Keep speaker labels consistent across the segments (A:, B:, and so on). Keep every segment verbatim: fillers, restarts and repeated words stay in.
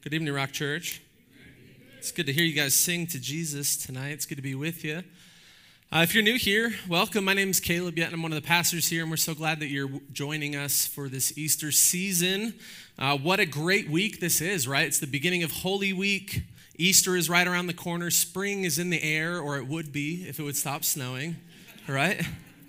A: Good evening, Rock Church. It's good to hear you guys sing to Jesus tonight. It's good to be with you. Uh, if you're new here, welcome. My name is Caleb Yet, and I'm one of the pastors here, and we're so glad that you're joining us for this Easter season. Uh, what a great week this is, right? It's the beginning of Holy Week. Easter is right around the corner. Spring is in the air, or it would be if it would stop snowing, right?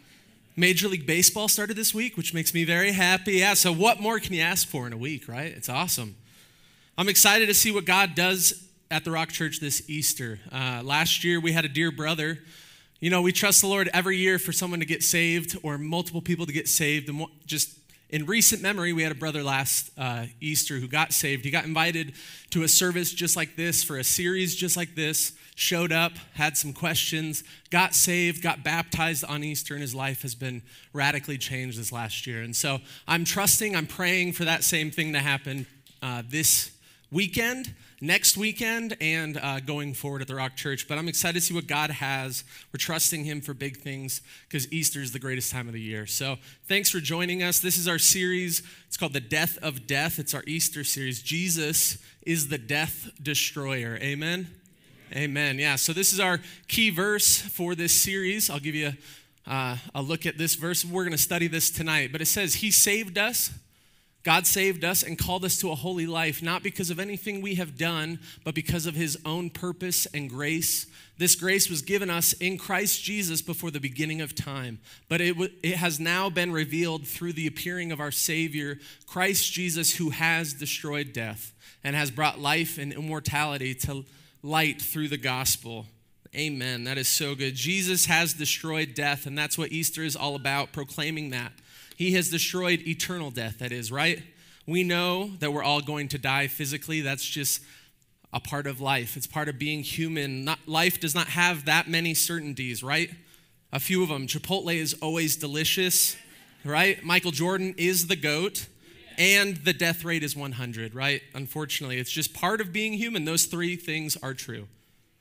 A: Major League Baseball started this week, which makes me very happy. Yeah, so what more can you ask for in a week, right? It's awesome. I'm excited to see what God does at the Rock Church this Easter. Uh, last year, we had a dear brother. You know, we trust the Lord every year for someone to get saved or multiple people to get saved. And just in recent memory, we had a brother last uh, Easter who got saved. He got invited to a service just like this, for a series just like this, showed up, had some questions, got saved, got baptized on Easter, and his life has been radically changed this last year. And so I'm trusting, I'm praying for that same thing to happen uh, this weekend, next weekend, and uh, going forward at the Rock Church. But I'm excited to see what God has. We're trusting him for big things because Easter is the greatest time of the year. So thanks for joining us. This is our series. It's called The Death of Death. It's our Easter series. Jesus is the death destroyer. Amen? Amen. Amen. Yeah, so this is our key verse for this series. I'll give you a, uh, a look at this verse. We're going to study this tonight. But it says, he saved us. God saved us and called us to a holy life, not because of anything we have done, but because of his own purpose and grace. This grace was given us in Christ Jesus before the beginning of time, but it, w- it has now been revealed through the appearing of our Savior, Christ Jesus, who has destroyed death and has brought life and immortality to light through the gospel. Amen. That is so good. Jesus has destroyed death, and that's what Easter is all about, proclaiming that. He has destroyed eternal death, that is, right? We know that we're all going to die physically. That's just a part of life. It's part of being human. Not, life does not have that many certainties, right? A few of them. Chipotle is always delicious, right? Michael Jordan is the GOAT, and the death rate is one hundred, right? Unfortunately, it's just part of being human. Those three things are true.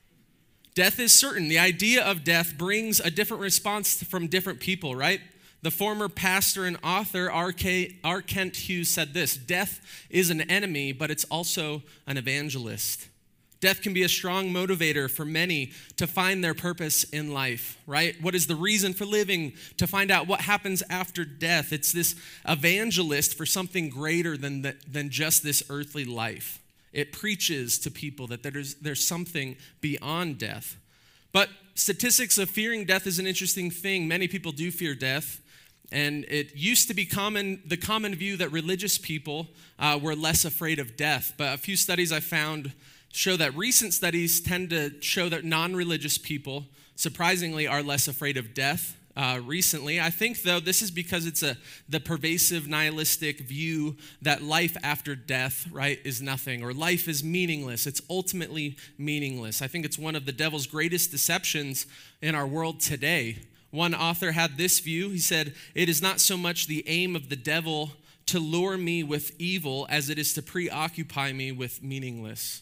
A: Death is certain. The idea of death brings a different response from different people, right? The former pastor and author R. K. R. Kent Hughes said this: death is an enemy, but it's also an evangelist. Death can be a strong motivator for many to find their purpose in life, right? What is the reason for living? To find out what happens after death. It's this evangelist for something greater than, the, than just this earthly life. It preaches to people that there's, there's something beyond death. But statistics of fearing death is an interesting thing. Many people do fear death. And it used to be common, the common view that religious people uh, were less afraid of death. But a few studies I found show that recent studies tend to show that non-religious people, surprisingly, are less afraid of death uh, recently. I think, though, this is because it's a the pervasive nihilistic view that life after death, right, is nothing, or life is meaningless. It's ultimately meaningless. I think it's one of the devil's greatest deceptions in our world today. One author had this view. He said, it is not so much the aim of the devil to lure me with evil as it is to preoccupy me with meaningless.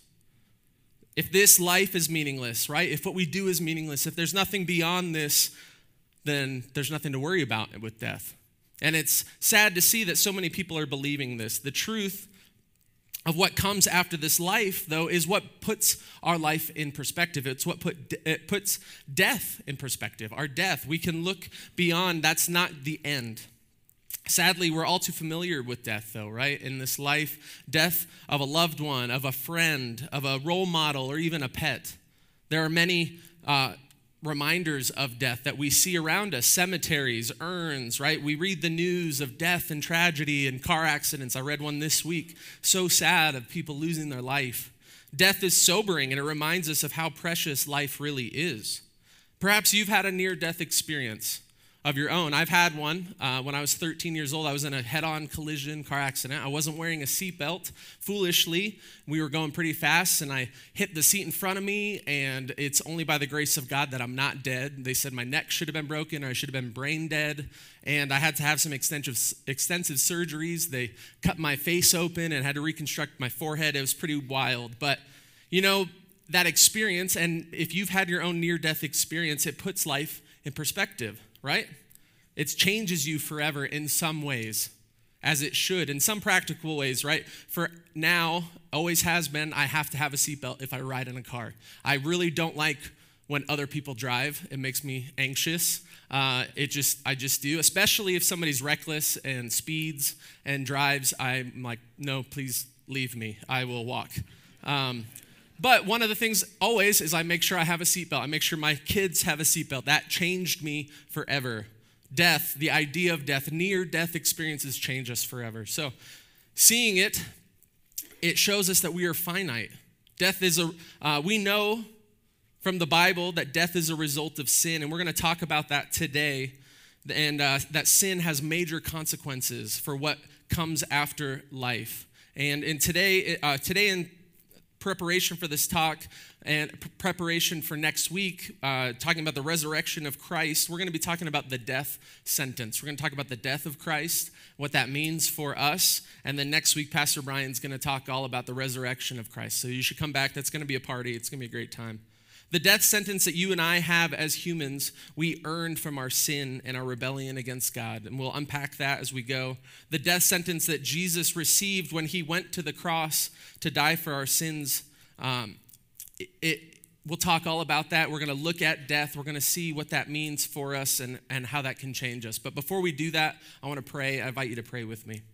A: If this life is meaningless, right? If what we do is meaningless, if there's nothing beyond this, then there's nothing to worry about with death. And it's sad to see that so many people are believing this. The truth of what comes after this life, though, is what puts our life in perspective. It's what put it puts death in perspective. Our death, we can look beyond. That's not the end. Sadly, we're all too familiar with death, though, right? In this life, death of a loved one, of a friend, of a role model, or even a pet. There are many uh, reminders of death that we see around us: cemeteries, urns, right? We read the news of death and tragedy and car accidents. I read one this week, so sad, of people losing their life. Death is sobering, and it reminds us of how precious life really is. Perhaps you've had a near-death experience of your own. I've had one. Uh, when I was thirteen years old, I was in a head-on collision car accident. I wasn't wearing a seatbelt. Foolishly, we were going pretty fast, and I hit the seat in front of me, and it's only by the grace of God that I'm not dead. They said my neck should have been broken, or I should have been brain dead, and I had to have some extensive, extensive surgeries. They cut my face open and had to reconstruct my forehead. It was pretty wild, but, you know, that experience, and if you've had your own near-death experience, it puts life in perspective, right? It changes you forever in some ways. as it should in some practical ways, right? For now, always has been, I have to have a seatbelt if I ride in a car. I really don't like when other people drive. It makes me anxious. Uh, it just, I just do, especially if somebody's reckless and speeds and drives. I'm like, no, please leave me. I will walk. Um, but one of the things always is I make sure I have a seatbelt. I make sure my kids have a seatbelt. That changed me forever. Death, the idea of death, near-death experiences change us forever. So seeing it, it shows us that we are finite. Death is a, uh, we know from the Bible that death is a result of sin, and we're going to talk about that today, and uh, that sin has major consequences for what comes after life. And in today, uh, today in preparation for this talk and p- preparation for next week, uh, talking about the resurrection of Christ, we're going to be talking about the death sentence. We're going to talk about the death of Christ, what that means for us, and then next week, Pastor Brian's going to talk all about the resurrection of Christ. So you should come back. That's going to be a party. It's going to be a great time. The death sentence that you and I have as humans, we earned from our sin and our rebellion against God. And we'll unpack that as we go. The death sentence that Jesus received when he went to the cross to die for our sins, um, it, it, we'll talk all about that. We're going to look at death. We're going to see what that means for us and, and how that can change us. But before we do that, I want to pray. I invite you to pray with me.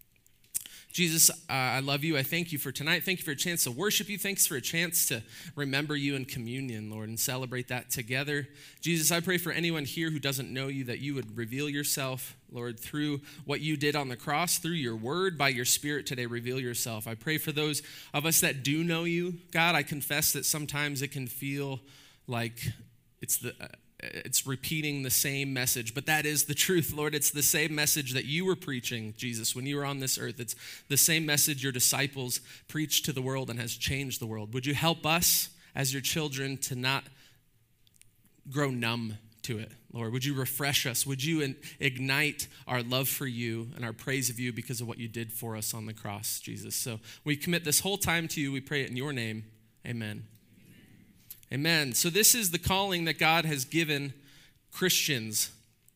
A: Jesus, uh, I love you. I thank you for tonight. Thank you for a chance to worship you. Thanks for a chance to remember you in communion, Lord, and celebrate that together. Jesus, I pray for anyone here who doesn't know you that you would reveal yourself, Lord, through what you did on the cross, through your word, by your spirit today, reveal yourself. I pray for those of us that do know you. God, I confess that sometimes it can feel like it's the... Uh, It's repeating the same message, but that is the truth, Lord. It's the same message that you were preaching, Jesus, when you were on this earth. It's the same message your disciples preached to the world and has changed the world. Would you help us as your children to not grow numb to it, Lord? Would you refresh us? Would you ignite our love for you and our praise of you because of what you did for us on the cross, Jesus? So we commit this whole time to you. We pray it in your name. Amen. Amen. So this is the calling that God has given Christians.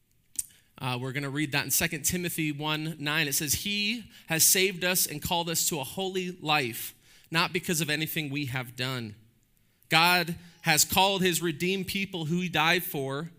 A: Uh, we're going to read that in Second Timothy one nine. It says, he has saved us and called us to a holy life, not because of anything we have done. God has called his redeemed people who he died for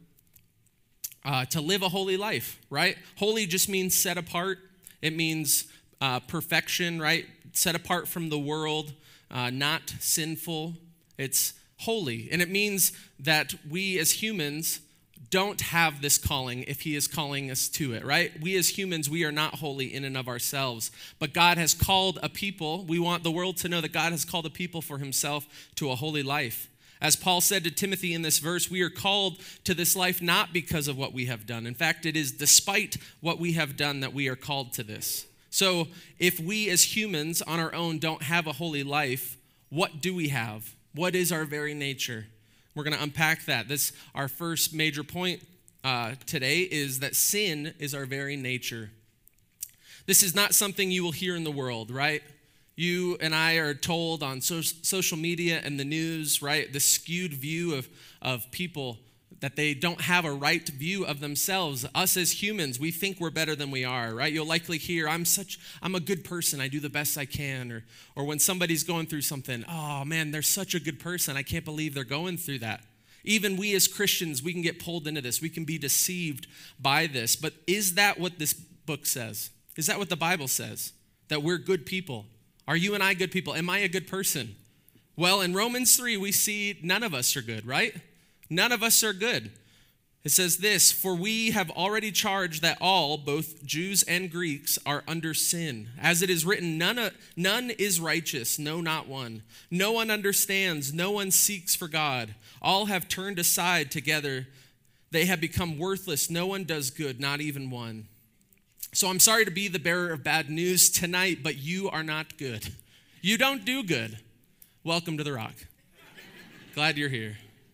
A: uh, to live a holy life, right? Holy just means set apart. It means uh, perfection, right? Set apart from the world, uh, not sinful. It's holy. And it means that we as humans don't have this calling if he is calling us to it, right? We as humans, we are not holy in and of ourselves. But God has called a people. We want the world to know that God has called a people for himself to a holy life. As Paul said to Timothy in this verse, we are called to this life not because of what we have done. In fact, it is despite what we have done that we are called to this. So if we as humans on our own don't have a holy life, what do we have? What is our very nature? We're going to unpack that. This, our first major point uh, today is that sin is our very nature. This is not something you will hear in the world, right? You and I are told on so- social media and the news, right, the skewed view of, of people that they don't have a right view of themselves. Us as humans, we think we're better than we are, right? You'll likely hear, I'm such, I'm a good person. I do the best I can. Or, or when somebody's going through something, oh man, they're such a good person. I can't believe they're going through that. Even we as Christians, we can get pulled into this. We can be deceived by this. But is that what this book says? Is that what the Bible says? That we're good people? Are you and I good people? Am I a good person? Well, in Romans three, we see none of us are good, right? None of us are good. It says this, for we have already charged that all, both Jews and Greeks, are under sin. As it is written, none, none is righteous, no, not one. No one understands, no one seeks for God. All have turned aside together. They have become worthless. No one does good, not even one. So I'm sorry to be the bearer of bad news tonight, but you are not good. You don't do good. Welcome to the Rock. Glad you're here.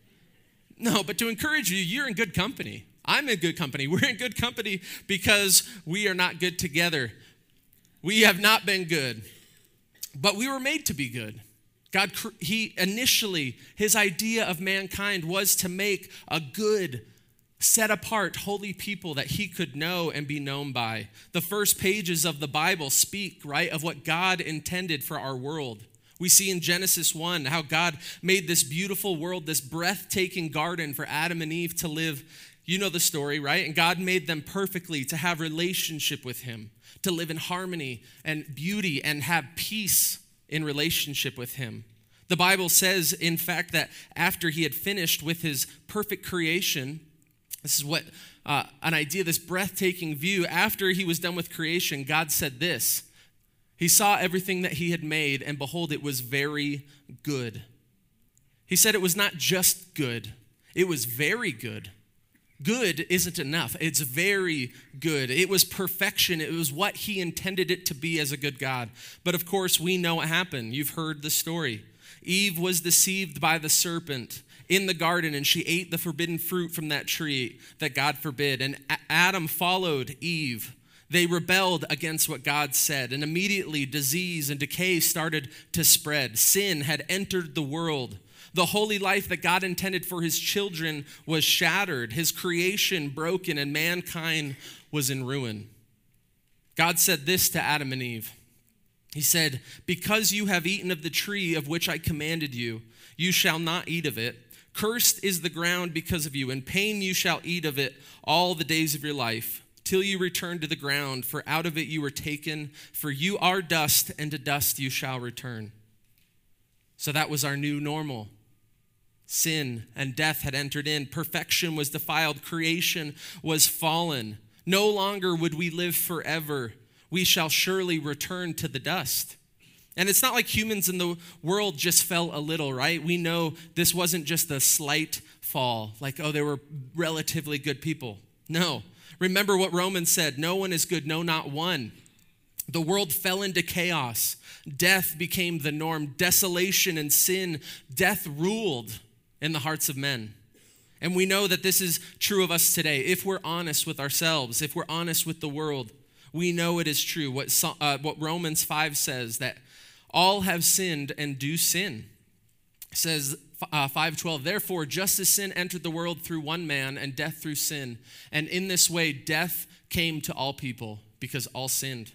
A: No, but to encourage you, you're in good company. I'm in good company. We're in good company because we are not good together. We have not been good, but we were made to be good. God, he initially, his idea of mankind was to make a good set apart, holy people that he could know and be known by. The first pages of the Bible speak, right, of what God intended for our world. We see in Genesis one how God made this beautiful world, this breathtaking garden for Adam and Eve to live. You know the story, right? And God made them perfectly to have relationship with him, to live in harmony and beauty and have peace in relationship with him. The Bible says, in fact, that after he had finished with his perfect creation, this is what uh, an idea, this breathtaking view, after he was done with creation, God said this. He saw everything that he had made, and behold, it was very good. He said it was not just good, it was very good. Good isn't enough. It's very good. It was perfection. It was what he intended it to be as a good God. But of course, we know what happened. You've heard the story. Eve was deceived by the serpent in the garden, and she ate the forbidden fruit from that tree that God forbid. And Adam followed Eve. They rebelled against what God said, and immediately disease and decay started to spread. Sin had entered the world. The holy life that God intended for his children was shattered, his creation broken, and mankind was in ruin. God said this to Adam and Eve. He said, "Because you have eaten of the tree of which I commanded you, you shall not eat of it. Cursed is the ground because of you. In pain you shall eat of it all the days of your life, till you return to the ground, for out of it you were taken, for you are dust, and to dust you shall return." So that was our new normal. Sin and death had entered in. Perfection was defiled. Creation was fallen. No longer would we live forever. We shall surely return to the dust. And it's not like humans in the world just fell a little, right? We know this wasn't just a slight fall, like, oh, they were relatively good people. No. Remember what Romans said, no one is good, no, not one. The world fell into chaos. Death became the norm. Desolation and sin, death ruled in the hearts of men. And we know that this is true of us today. If we're honest with ourselves, if we're honest with the world, we know it is true. What, uh, what Romans five says, that all have sinned and do sin. It says uh, five twelve, therefore, just as sin entered the world through one man and death through sin, and in this way death came to all people because all sinned.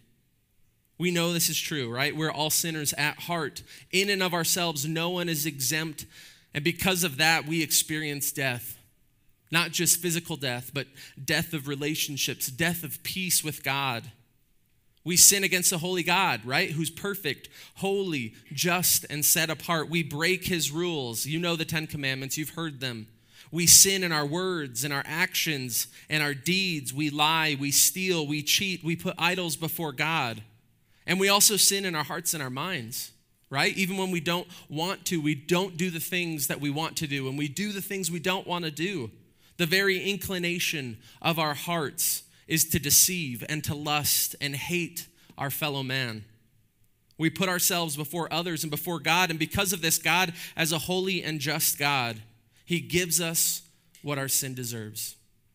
A: We know this is true, right? We're all sinners at heart. In and of ourselves, no one is exempt. And because of that, we experience death. Not just physical death, but death of relationships, death of peace with God. We sin against a holy God, right? Who's perfect, holy, just, and set apart. We break his rules. You know the Ten Commandments. You've heard them. We sin in our words, in our actions, and our deeds. We lie, we steal, we cheat, we put idols before God. And we also sin in our hearts and our minds, right? Even when we don't want to, we don't do the things that we want to do, and we do the things we don't want to do. The very inclination of our hearts is to deceive and to lust and hate our fellow man. We put ourselves before others and before God, and because of this, God, as a holy and just God, he gives us what our sin deserves.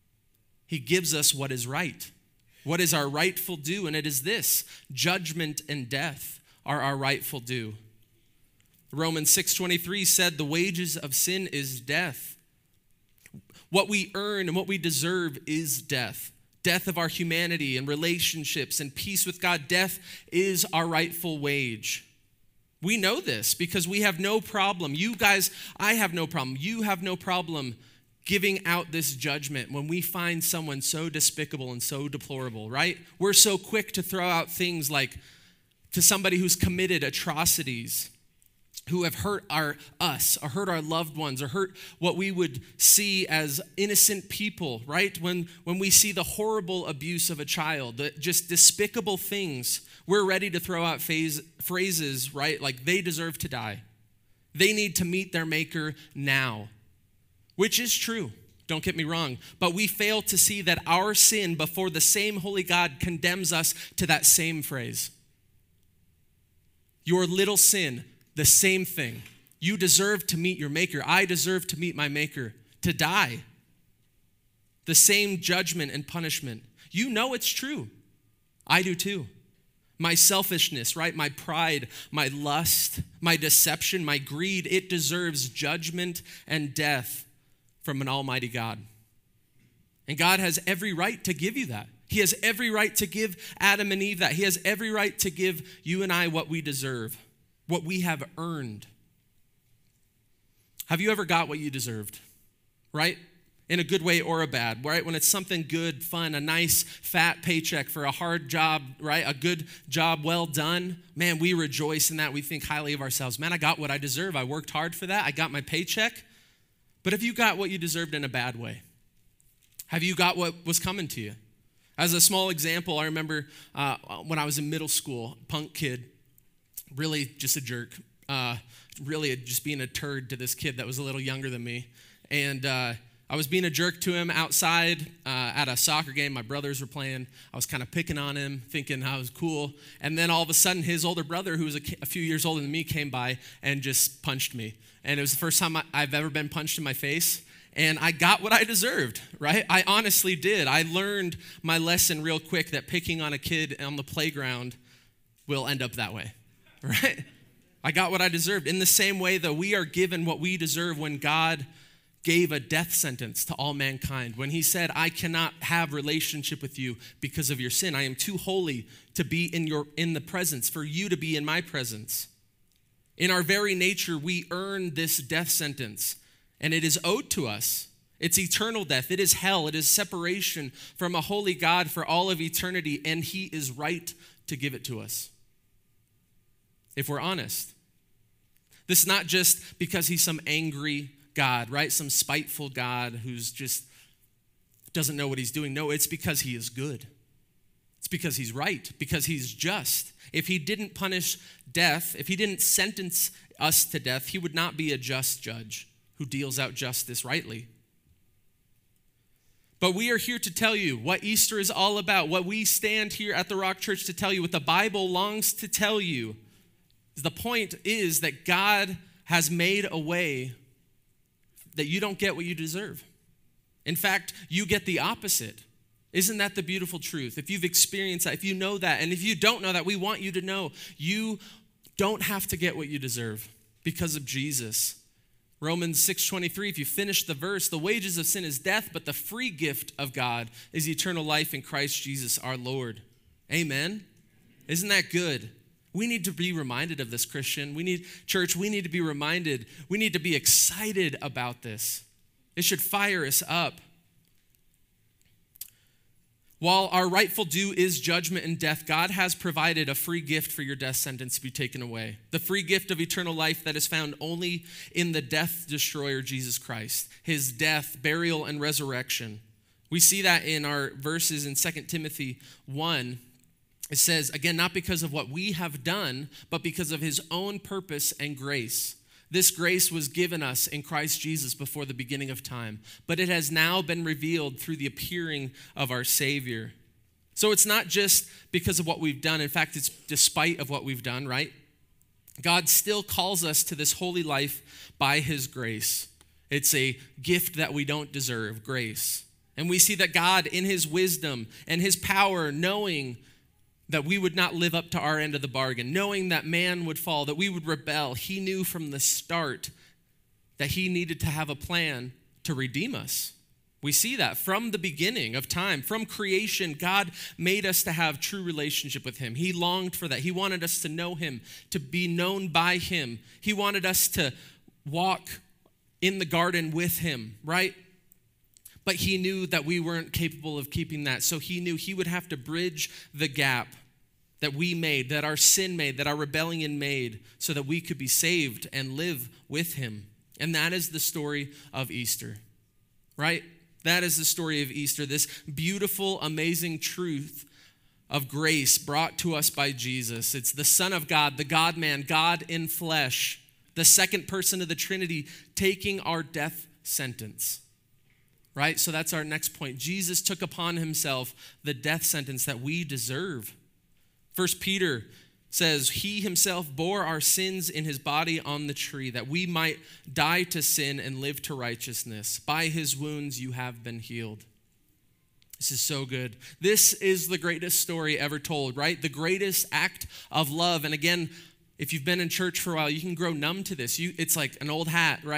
A: He gives us what is right. What is our rightful due? And it is this: judgment and death are our rightful due. Romans six twenty-three said the wages of sin is death. What we earn and what we deserve is death. Death of our humanity and relationships and peace with God. Death is our rightful wage. We know this because we have no problem. You guys, I have no problem. You have no problem giving out this judgment when we find someone so despicable and so deplorable, right? We're so quick to throw out things like to somebody who's committed atrocities, who have hurt our us or hurt our loved ones or hurt what we would see as innocent people, right? When, when we see the horrible abuse of a child, the just despicable things, we're ready to throw out phase, phrases, right? Like they deserve to die. They need to meet their maker now, which is true. Don't get me wrong. But we fail to see that our sin before the same holy God condemns us to that same phrase. Your little sin, the same thing. You deserve to meet your maker. I deserve to meet my maker, to die. The same judgment and punishment. You know it's true. I do too. My selfishness, right? My pride, my lust, my deception, my greed, it deserves judgment and death from an almighty God. And God has every right to give you that. He has every right to give Adam and Eve that. He has every right to give you and I what we deserve, what we have earned. Have you ever got what you deserved, right? In a good way or a bad, right? When it's something good, fun, a nice fat paycheck for a hard job, right? A good job well done. Man, we rejoice in that. We think highly of ourselves. Man, I got what I deserve. I worked hard for that. I got my paycheck. But have you got what you deserved in a bad way? Have you got what was coming to you? As a small example, I remember uh, when I was in middle school, punk kid, really just a jerk, uh, really just being a turd to this kid that was a little younger than me. And uh, I was being a jerk to him outside uh, at a soccer game. My brothers were playing. I was kind of picking on him, thinking I was cool. And then all of a sudden, his older brother, who was a, a few years older than me, came by and just punched me. And it was the first time I, I've ever been punched in my face. And I got what I deserved, right? I honestly did. I learned my lesson real quick that picking on a kid on the playground will end up that way, right? I got what I deserved. In the same way, though, we are given what we deserve when God gave a death sentence to all mankind. When he said, I cannot have relationship with you because of your sin. I am too holy to be in your in the presence, for you to be in my presence. In our very nature, we earn this death sentence, and it is owed to us. It's eternal death. It is hell. It is separation from a holy God for all of eternity, and he is right to give it to us, if we're honest. This is not just because he's some angry God, right? Some spiteful God who's just doesn't know what he's doing. No, it's because he is good. It's because he's right, because he's just. If he didn't punish death, if he didn't sentence us to death, he would not be a just judge who deals out justice rightly. But we are here to tell you what Easter is all about, what we stand here at the Rock Church to tell you, what the Bible longs to tell you. The point is that God has made a way that you don't get what you deserve. In fact, you get the opposite. Isn't that the beautiful truth? If you've experienced that, if you know that, and if you don't know that, we want you to know you don't have to get what you deserve because of Jesus. Romans six twenty-three, if you finish the verse, the wages of sin is death, but the free gift of God is eternal life in Christ Jesus our Lord. Amen? Isn't that good? We need to be reminded of this, Christian. We need, church, we need to be reminded. We need to be excited about this. It should fire us up. While our rightful due is judgment and death, God has provided a free gift for your death sentence to be taken away. The free gift of eternal life that is found only in the death destroyer, Jesus Christ. His death, burial, and resurrection. We see that in our verses in Second Timothy one. It says, again, not because of what we have done, but because of his own purpose and grace. This grace was given us in Christ Jesus before the beginning of time, but it has now been revealed through the appearing of our Savior. So it's not just because of what we've done. In fact, it's despite of what we've done, right? God still calls us to this holy life by his grace. It's a gift that we don't deserve, grace. And we see that God, in his wisdom and his power, knowing that we would not live up to our end of the bargain, knowing that man would fall, that we would rebel, he knew from the start that he needed to have a plan to redeem us. We see that from the beginning of time, from creation, God made us to have true relationship with him. He longed for that. He wanted us to know him, to be known by him. He wanted us to walk in the garden with him, right? But he knew that we weren't capable of keeping that. So he knew he would have to bridge the gap that we made, that our sin made, that our rebellion made, so that we could be saved and live with him. And that is the story of Easter, right? That is the story of Easter, this beautiful, amazing truth of grace brought to us by Jesus. It's the Son of God, the God-man, God in flesh, the second person of the Trinity, taking our death sentence. Right? So that's our next point. Jesus took upon himself the death sentence that we deserve. First Peter says, he himself bore our sins in his body on the tree, that we might die to sin and live to righteousness. By his wounds you have been healed. This is so good. This is the greatest story ever told, right? The greatest act of love. And again, if you've been in church for a while, you can grow numb to this. You, it's like an old hat, right?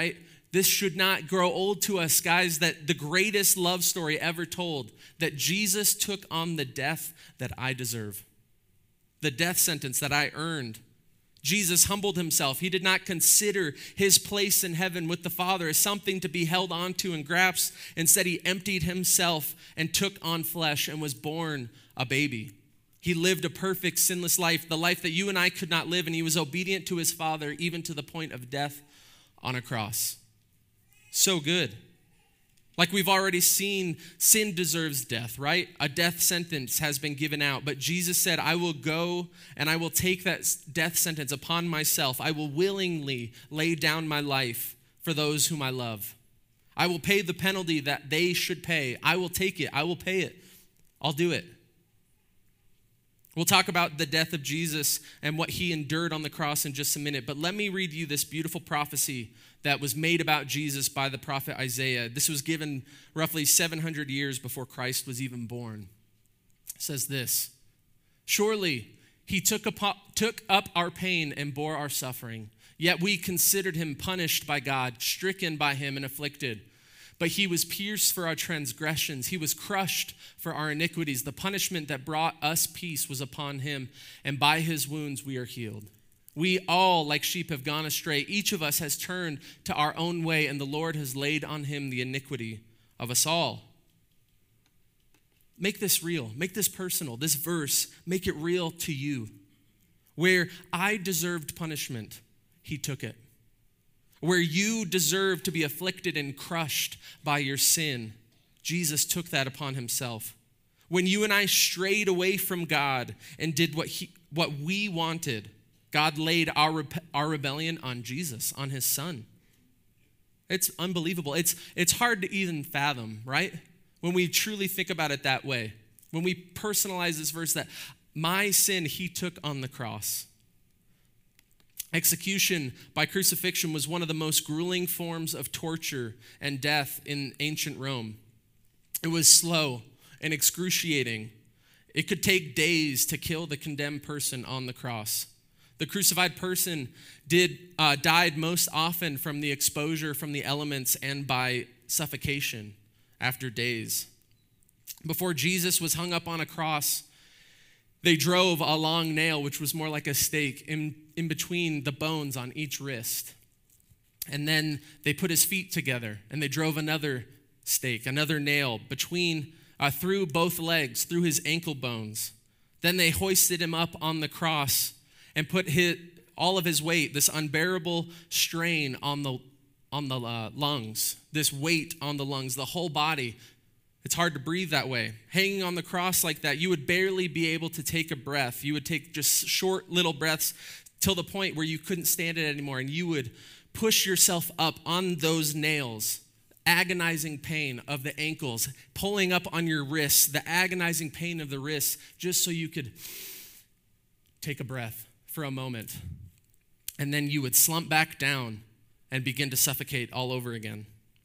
A: This should not grow old to us, guys, that the greatest love story ever told, that Jesus took on the death that I deserve, the death sentence that I earned. Jesus humbled himself. He did not consider his place in heaven with the Father as something to be held onto and grasped. Instead, he emptied himself and took on flesh and was born a baby. He lived a perfect, sinless life, the life that you and I could not live, and he was obedient to his Father even to the point of death on a cross. So good. Like we've already seen, sin deserves death, right? A death sentence has been given out. But Jesus said, I will go and I will take that death sentence upon myself. I will willingly lay down my life for those whom I love. I will pay the penalty that they should pay. I will take it. I will pay it. I'll do it. We'll talk about the death of Jesus and what he endured on the cross in just a minute. But let me read you this beautiful prophecy that was made about Jesus by the prophet Isaiah. This was given roughly seven hundred years before Christ was even born. It says this, surely he took up, took up our pain and bore our suffering, yet we considered him punished by God, stricken by him and afflicted. But he was pierced for our transgressions. He was crushed for our iniquities. The punishment that brought us peace was upon him, and by his wounds we are healed. We all, like sheep, have gone astray. Each of us has turned to our own way, and the Lord has laid on him the iniquity of us all. Make this real. Make this personal. This verse, make it real to you. Where I deserved punishment, he took it. Where you deserve to be afflicted and crushed by your sin, Jesus took that upon himself. When you and I strayed away from God and did what he, what we wanted, God laid our, rep- our rebellion on Jesus, on his son. It's unbelievable. It's, it's hard to even fathom, right? When we truly think about it that way. When we personalize this verse that my sin he took on the cross. Execution by crucifixion was one of the most grueling forms of torture and death in ancient Rome. It was slow and excruciating. It could take days to kill the condemned person on the cross. The crucified person did uh, died most often from the exposure from the elements and by suffocation after days. Before Jesus was hung up on a cross, they drove a long nail, which was more like a stake, in, in between the bones on each wrist. And then they put his feet together, and they drove another stake, another nail, between, uh, through both legs, through his ankle bones. Then they hoisted him up on the cross and put his, all of his weight, this unbearable strain on the, on the uh, lungs, this weight on the lungs, the whole body. It's hard to breathe that way. Hanging on the cross like that, you would barely be able to take a breath. You would take just short little breaths till the point where you couldn't stand it anymore, and you would push yourself up on those nails, agonizing pain of the ankles, pulling up on your wrists, the agonizing pain of the wrists, just so you could take a breath for a moment. And then you would slump back down and begin to suffocate all over again.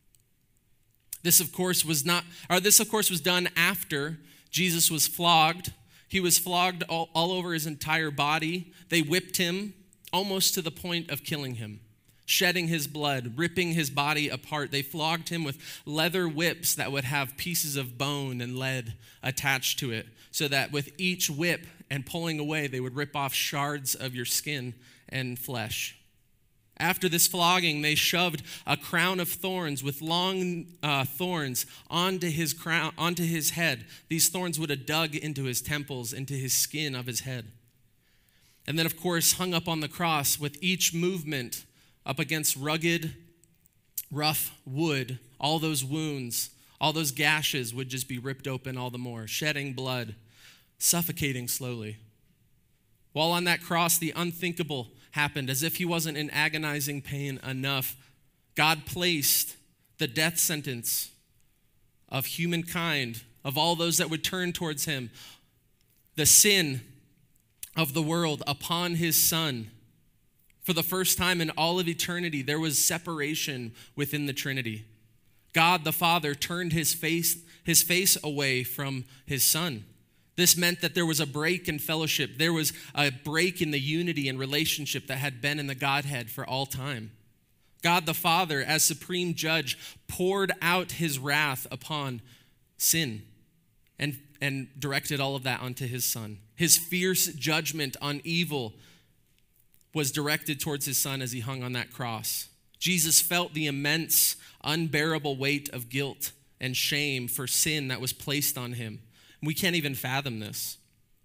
A: This, of course, was not, or this, of course, was done after Jesus was flogged. He was flogged all, all over his entire body. They whipped him almost to the point of killing him, shedding his blood, ripping his body apart. They flogged him with leather whips that would have pieces of bone and lead attached to it, so that with each whip and pulling away, they would rip off shards of your skin and flesh. After this flogging, they shoved a crown of thorns with long uh, thorns onto his crown, onto his head. These thorns would have dug into his temples, into his skin of his head. And then, of course, hung up on the cross with each movement up against rugged, rough wood, all those wounds, all those gashes would just be ripped open all the more, shedding blood, suffocating slowly. While on that cross, the unthinkable happened. As if he wasn't in agonizing pain enough, God placed the death sentence of humankind, of all those that would turn towards him, the sin of the world upon his son. For the first time in all of eternity, there was separation within the Trinity. God the Father turned his face, his face away from his son. This meant that there was a break in fellowship. There was a break in the unity and relationship that had been in the Godhead for all time. God the Father, as supreme judge, poured out his wrath upon sin and, and directed all of that onto his son. His fierce judgment on evil was directed towards his son as he hung on that cross. Jesus felt the immense, unbearable weight of guilt and shame for sin that was placed on him. We can't even fathom this.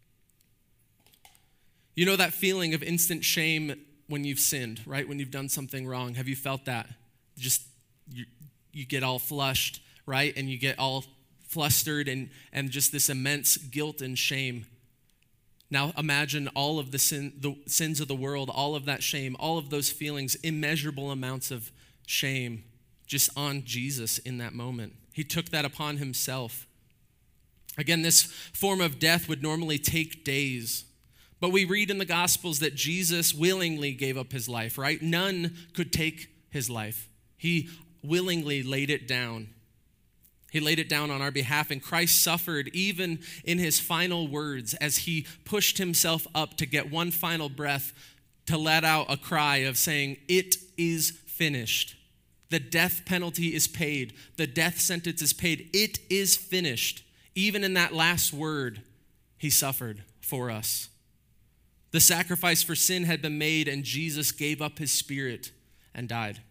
A: You know that feeling of instant shame when you've sinned, right? When you've done something wrong. Have you felt that? Just, you, you get all flushed, right? And you get all flustered and, and just this immense guilt and shame. Now imagine all of the, sin, the sins of the world, all of that shame, all of those feelings, immeasurable amounts of shame just on Jesus in that moment. He took that upon himself. Again, this form of death would normally take days. But we read in the Gospels that Jesus willingly gave up his life, right? None could take his life. He willingly laid it down. He laid it down on our behalf, and Christ suffered even in his final words as he pushed himself up to get one final breath to let out a cry of saying, "It is finished." The death penalty is paid. The death sentence is paid. It is finished. Even in that last word, he suffered for us. The sacrifice for sin had been made, and Jesus gave up his spirit and died.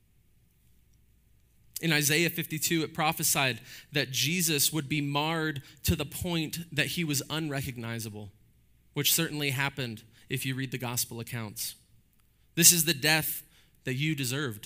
A: In Isaiah fifty-two, it prophesied that Jesus would be marred to the point that he was unrecognizable, which certainly happened if you read the gospel accounts. This is the death that you deserved.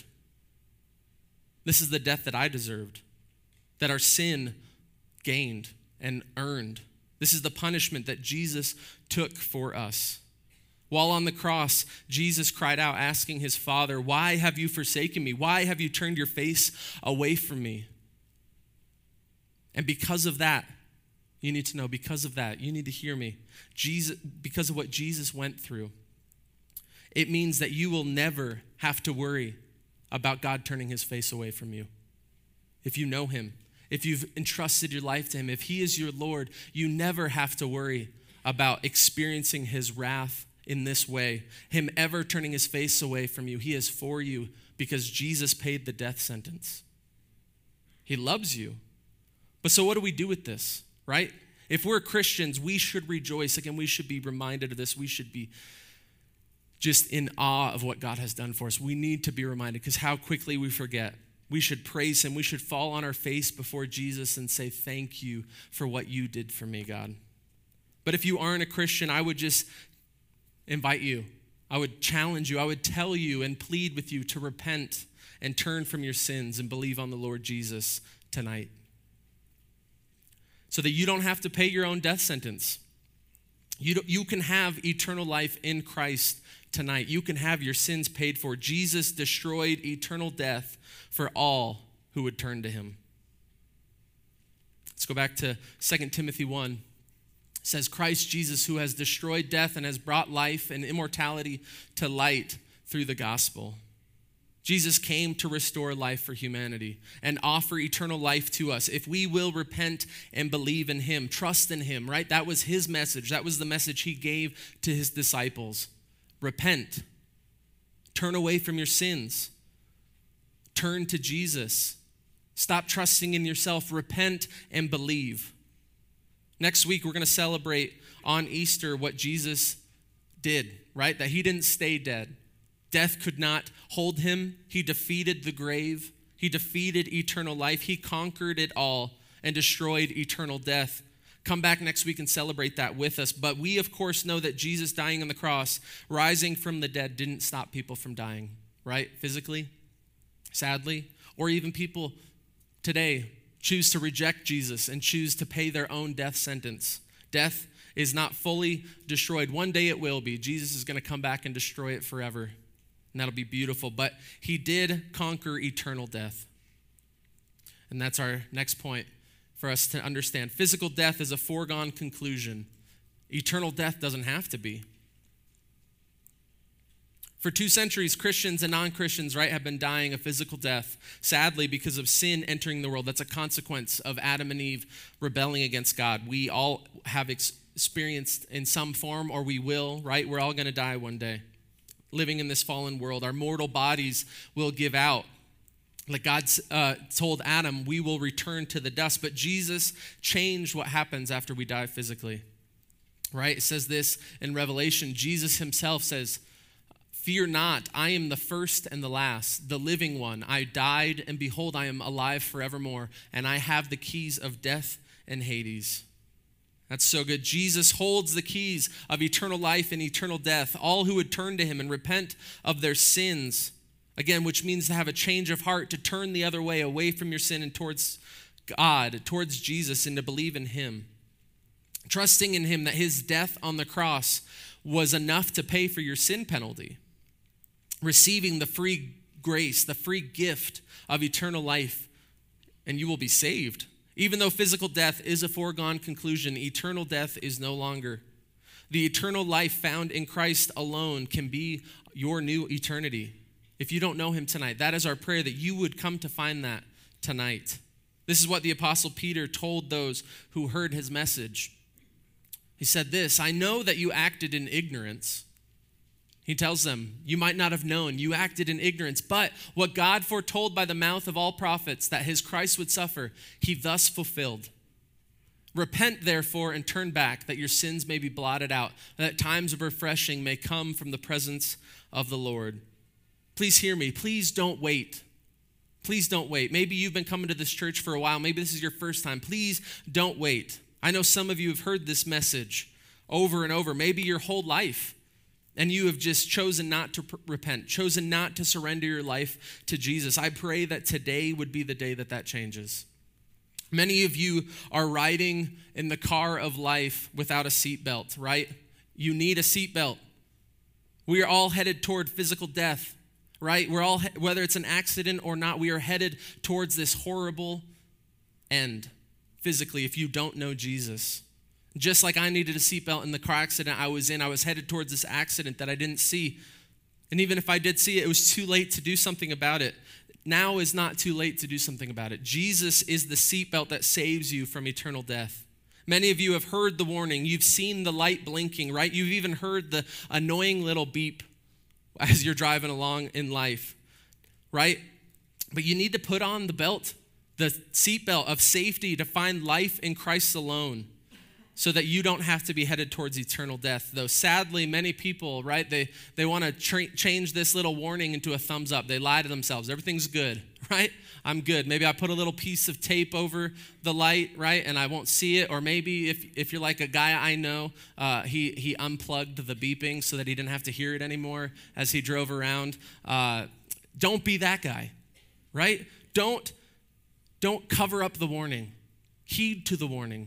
A: This is the death that I deserved, that our sin gained and earned. This is the punishment that Jesus took for us. While on the cross, Jesus cried out, asking his Father, "Why have you forsaken me? Why have you turned your face away from me?" And because of that, you need to know, because of that, you need to hear me. Jesus, because of what Jesus went through, it means that you will never have to worry about God turning his face away from you. If you know him, if you've entrusted your life to him, if he is your Lord, you never have to worry about experiencing his wrath in this way, him ever turning his face away from you. He is for you because Jesus paid the death sentence. He loves you. But so what do we do with this, right? If we're Christians, we should rejoice. Again, we should be reminded of this. We should be just in awe of what God has done for us. We need to be reminded because how quickly we forget. We should praise him. We should fall on our face before Jesus and say, "Thank you for what you did for me, God." But if you aren't a Christian, I would just invite you. I would challenge you. I would tell you and plead with you to repent and turn from your sins and believe on the Lord Jesus tonight, so that you don't have to pay your own death sentence. You, you can have eternal life in Christ tonight. You can have your sins paid for. Jesus destroyed eternal death for all who would turn to him. Let's go back to Second Timothy one. It says, "Christ Jesus, who has destroyed death and has brought life and immortality to light through the gospel." Jesus came to restore life for humanity and offer eternal life to us if we will repent and believe in him, trust in him, right? That was his message. That was the message he gave to his disciples. Repent. Turn away from your sins. Turn to Jesus. Stop trusting in yourself. Repent and believe. Next week, we're going to celebrate on Easter what Jesus did, right? That he didn't stay dead. Death could not hold him. He defeated the grave. He defeated eternal life. He conquered it all and destroyed eternal death. Come back next week and celebrate that with us. But we, of course, know that Jesus dying on the cross, rising from the dead, didn't stop people from dying, right? Physically, sadly, or even people today choose to reject Jesus and choose to pay their own death sentence. Death is not fully destroyed. One day it will be. Jesus is going to come back and destroy it forever. And that'll be beautiful. But he did conquer eternal death. And that's our next point for us to understand. Physical death is a foregone conclusion. Eternal death doesn't have to be. For two centuries, Christians and non-Christians, right, have been dying a physical death, sadly, because of sin entering the world. That's a consequence of Adam and Eve rebelling against God. We all have ex- experienced in some form, or we will, right? We're all going to die one day. living in this fallen world. Our mortal bodies will give out. Like God uh, told Adam, we will return to the dust. But Jesus changed what happens after we die physically. Right? It says this in Revelation. Jesus himself says, fear not, I am the first and the last, the living one. I died, and behold, I am alive forevermore, and I have the keys of death and Hades. That's so good. Jesus holds the keys of eternal life and eternal death. All who would turn to him and repent of their sins, again, which means to have a change of heart, to turn the other way, away from your sin and towards God, towards Jesus, and to believe in him. Trusting in him that his death on the cross was enough to pay for your sin penalty. Receiving the free grace, the free gift of eternal life, and you will be saved. Even though physical death is a foregone conclusion, eternal death is no longer. The eternal life found in Christ alone can be your new eternity. If you don't know him tonight, that is our prayer, that you would come to find that tonight. This is what the Apostle Peter told those who heard his message. He said this, I know that you acted in ignorance. He tells them, you might not have known, you acted in ignorance, but what God foretold by the mouth of all prophets that his Christ would suffer, he thus fulfilled. Repent, therefore, and turn back, that your sins may be blotted out, that times of refreshing may come from the presence of the Lord. Please hear me. Please don't wait. Please don't wait. Maybe you've been coming to this church for a while. Maybe this is your first time. Please don't wait. I know some of you have heard this message over and over, maybe your whole life. And you have just chosen not to pr- repent, chosen not to surrender your life to Jesus. I pray that today would be the day that that changes. Many of you are riding in the car of life without a seatbelt, right? You need a seatbelt. We are all headed toward physical death, right? We're all, he- whether it's an accident or not, we are headed towards this horrible end physically if you don't know Jesus. Just like I needed a seatbelt in the car accident I was in, I was headed towards this accident that I didn't see. And even if I did see it, it was too late to do something about it. Now is not too late to do something about it. Jesus is the seatbelt that saves you from eternal death. Many of you have heard the warning. You've seen the light blinking, right? You've even heard the annoying little beep as you're driving along in life, right? But you need to put on the belt, the seatbelt of safety to find life in Christ alone, so that you don't have to be headed towards eternal death. Though sadly, many people, right, they, they want to tra- change this little warning into a thumbs up. They lie to themselves. Everything's good, right? I'm good. Maybe I put a little piece of tape over the light, right, and I won't see it. Or maybe if, if you're like a guy I know, uh, he, he unplugged the beeping so that he didn't have to hear it anymore as he drove around. Uh, don't be that guy, right? Don't, don't cover up the warning. Heed to the warning.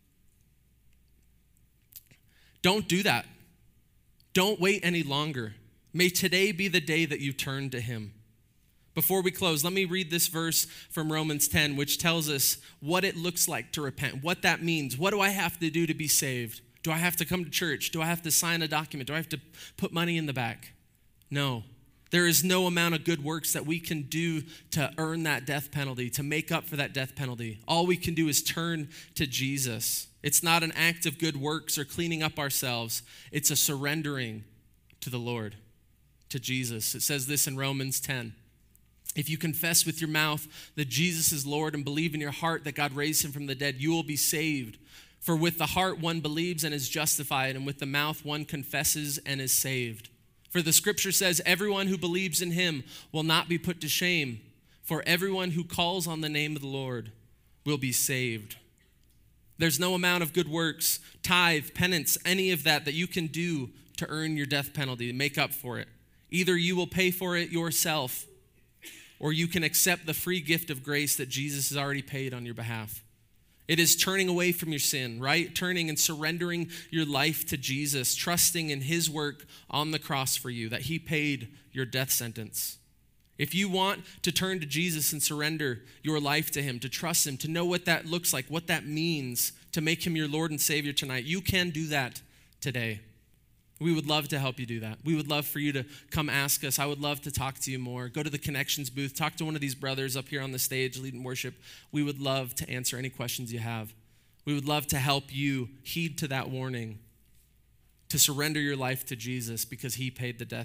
A: Don't do that. Don't wait any longer. May today be the day that you turn to him. Before we close, let me read this verse from Romans ten, which tells us what it looks like to repent, what that means. What do I have to do to be saved? Do I have to come to church? Do I have to sign a document? Do I have to put money in the back? No. There is no amount of good works that we can do to earn that death penalty, to make up for that death penalty. All we can do is turn to Jesus. It's not an act of good works or cleaning up ourselves. It's a surrendering to the Lord, to Jesus. It says this in Romans ten. If you confess with your mouth that Jesus is Lord and believe in your heart that God raised him from the dead, you will be saved. For with the heart one believes and is justified, and with the mouth one confesses and is saved. For the scripture says, everyone who believes in him will not be put to shame, for everyone who calls on the name of the Lord will be saved. There's no amount of good works, tithe, penance, any of that that you can do to earn your death penalty, to make up for it. Either you will pay for it yourself, or you can accept the free gift of grace that Jesus has already paid on your behalf. It is turning away from your sin, right? Turning and surrendering your life to Jesus, trusting in his work on the cross for you, that he paid your death sentence. If you want to turn to Jesus and surrender your life to him, to trust him, to know what that looks like, what that means, to make him your Lord and Savior tonight, you can do that today. We would love to help you do that. We would love for you to come ask us. I would love to talk to you more. Go to the Connections booth. Talk to one of these brothers up here on the stage leading worship. We would love to answer any questions you have. We would love to help you heed to that warning, to surrender your life to Jesus because he paid the death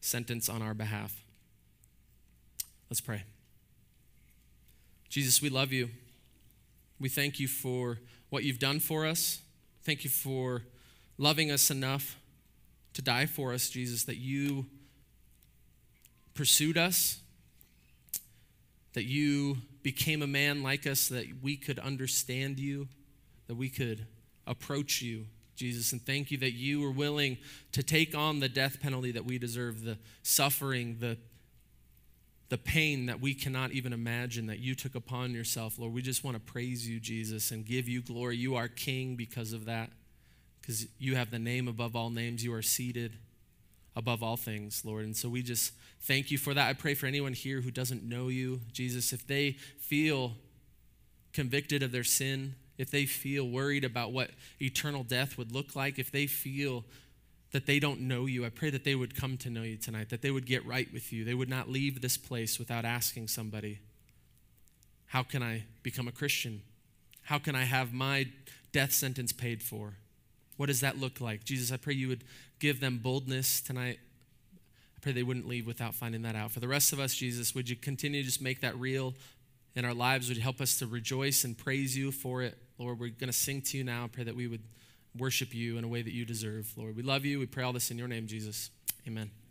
A: sentence on our behalf. Let's pray. Jesus, we love you. We thank you for what you've done for us. Thank you for loving us enough to die for us, Jesus, that you pursued us, that you became a man like us, that we could understand you, that we could approach you, Jesus. And thank you that you were willing to take on the death penalty that we deserve, the suffering, the, the pain that we cannot even imagine that you took upon yourself, Lord. We just want to praise you, Jesus, and give you glory. You are King because of that, because you have the name above all names. You are seated above all things, Lord. And so we just thank you for that. I pray for anyone here who doesn't know you, Jesus, if they feel convicted of their sin, if they feel worried about what eternal death would look like, if they feel that they don't know you, I pray that they would come to know you tonight, that they would get right with you. They would not leave this place without asking somebody, how can I become a Christian? How can I have my death sentence paid for? What does that look like? Jesus, I pray you would give them boldness tonight. I pray they wouldn't leave without finding that out. For the rest of us, Jesus, would you continue to just make that real in our lives? Would you help us to rejoice and praise you for it? Lord, we're going to sing to you now. I pray that we would worship you in a way that you deserve. Lord, we love you. We pray all this in your name, Jesus. Amen.